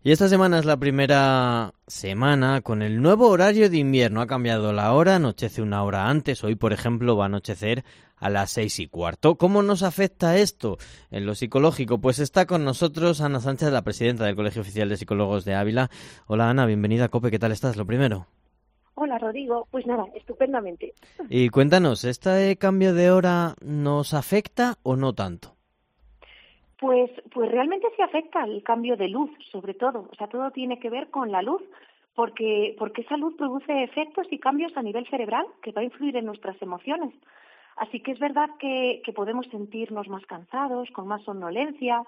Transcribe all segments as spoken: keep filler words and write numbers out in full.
Y esta semana es la primera semana con el nuevo horario de invierno. Ha cambiado la hora, anochece una hora antes. Hoy, por ejemplo, va a anochecer a las seis y cuarto. ¿Cómo nos afecta esto en lo psicológico? Pues está con nosotros Ana Sánchez, la presidenta del Colegio Oficial de Psicólogos de Ávila. Hola Ana, bienvenida a COPE. ¿Qué tal estás? Lo primero. Hola Rodrigo, pues nada, estupendamente. Y cuéntanos, ¿este cambio de hora nos afecta o no tanto? Pues, pues realmente sí afecta el cambio de luz, sobre todo. O sea, todo tiene que ver con la luz, porque, porque esa luz produce efectos y cambios a nivel cerebral que va a influir en nuestras emociones. Así que es verdad que, que podemos sentirnos más cansados, con más somnolencia.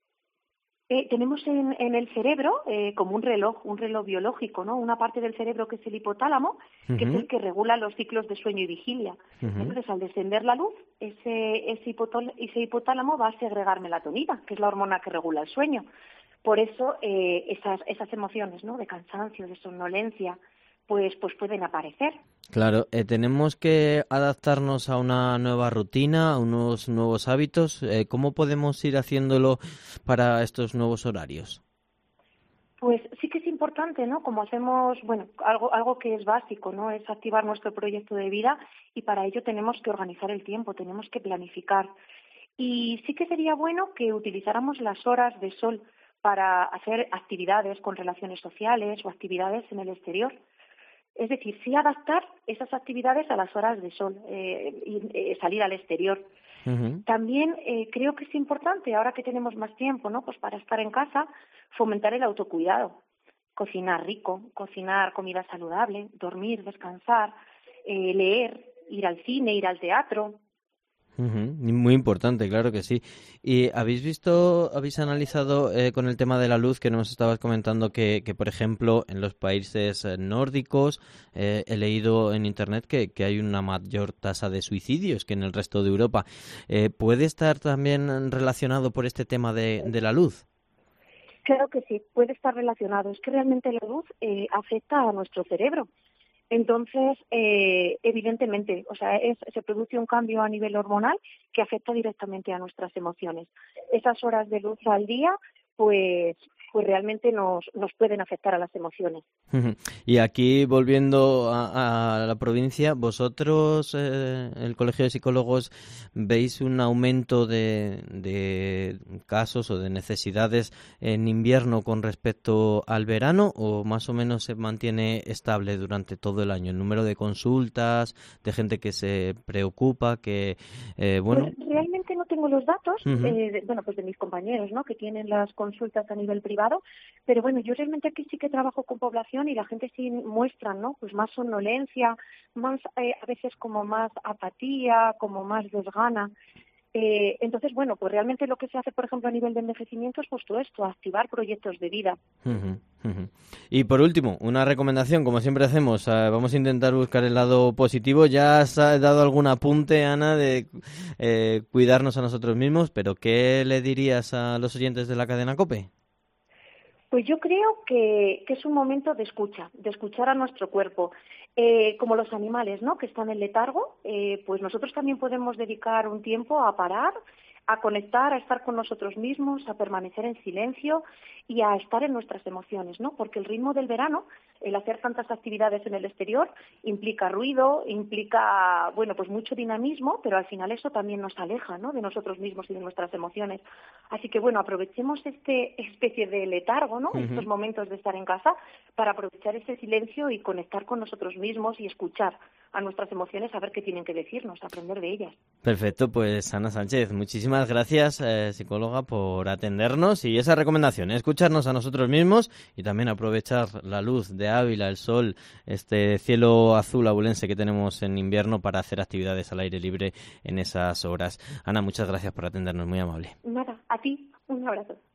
Eh, tenemos en, en el cerebro eh, como un reloj, un reloj biológico, ¿no? Una parte del cerebro que es el hipotálamo, Uh-huh. que es el que regula los ciclos de sueño y vigilia. Uh-huh. Entonces, al descender la luz, ese, ese, hipotol- ese hipotálamo va a segregar melatonina, que es la hormona que regula el sueño. Por eso, eh, esas, esas emociones, ¿no? De cansancio, de somnolencia, pues, pues pueden aparecer. Claro, eh, tenemos que adaptarnos a una nueva rutina, a unos nuevos hábitos. Eh, ¿Cómo podemos ir haciéndolo para estos nuevos horarios? Pues sí que es importante, ¿no? Como hacemos, bueno, algo, algo que es básico, ¿no? Es activar nuestro proyecto de vida y para ello tenemos que organizar el tiempo, tenemos que planificar. Y sí que sería bueno que utilizáramos las horas de sol para hacer actividades con relaciones sociales o actividades en el exterior. Es decir, sí adaptar esas actividades a las horas de sol eh, y eh, salir al exterior. Uh-huh. También eh, creo que es importante, ahora que tenemos más tiempo, ¿no? Pues para estar en casa, fomentar el autocuidado, cocinar rico, cocinar comida saludable, dormir, descansar, eh, leer, ir al cine, ir al teatro. Uh-huh. Muy importante, claro que sí. ¿Y habéis visto, habéis analizado eh, con el tema de la luz que nos estabas comentando que, que por ejemplo, en los países eh, nórdicos eh, he leído en internet que, que hay una mayor tasa de suicidios que en el resto de Europa? Eh, ¿puede estar también relacionado por este tema de, de la luz? Claro que sí, puede estar relacionado. Es que realmente la luz eh, afecta a nuestro cerebro. Entonces, eh, evidentemente, o sea, es, se produce un cambio a nivel hormonal que afecta directamente a nuestras emociones. Esas horas de luz al día, pues, pues realmente nos, nos pueden afectar a las emociones. Y aquí, volviendo a, a la provincia, ¿vosotros, eh, el Colegio de Psicólogos, veis un aumento de, de casos o de necesidades en invierno con respecto al verano o más o menos se mantiene estable durante todo el año? El número de consultas, de gente que se preocupa, que, eh, bueno... Pues realmente no tengo los datos, Uh-huh. eh, de, bueno, pues de mis compañeros, ¿no? Que tienen las consultas a nivel privado, pero bueno, yo realmente aquí sí que trabajo con población y la gente sí muestra, ¿no? Pues más somnolencia, más eh, a veces como más apatía, como más desgana. Eh, entonces, bueno, pues realmente lo que se hace, por ejemplo, a nivel de envejecimiento es justo esto, activar proyectos de vida. Uh-huh, uh-huh. Y por último, una recomendación, como siempre hacemos, eh, vamos a intentar buscar el lado positivo. Ya has dado algún apunte, Ana, de eh, cuidarnos a nosotros mismos, pero ¿qué le dirías a los oyentes de la cadena COPE? Pues yo creo que, que es un momento de escucha, de escuchar a nuestro cuerpo. Eh, como los animales, ¿no? Que están en letargo, eh, pues nosotros también podemos dedicar un tiempo a parar, a conectar, a estar con nosotros mismos, a permanecer en silencio y a estar en nuestras emociones, ¿no? Porque el ritmo del verano, el hacer tantas actividades en el exterior, implica ruido, implica, bueno, pues mucho dinamismo, pero al final eso también nos aleja, ¿no? De nosotros mismos y de nuestras emociones. Así que, bueno, aprovechemos este especie de letargo, ¿no? Uh-huh. Estos momentos de estar en casa para aprovechar ese silencio y conectar con nosotros mismos y escuchar a nuestras emociones, a ver qué tienen que decirnos, aprender de ellas. Perfecto, pues Ana Sánchez, muchísimas gracias, eh, psicóloga, por atendernos y esa recomendación, ¿eh? Escucharnos a nosotros mismos y también aprovechar la luz de Ávila, el sol, este cielo azul abulense que tenemos en invierno para hacer actividades al aire libre en esas horas. Ana, muchas gracias por atendernos, muy amable. Nada, a ti, un abrazo.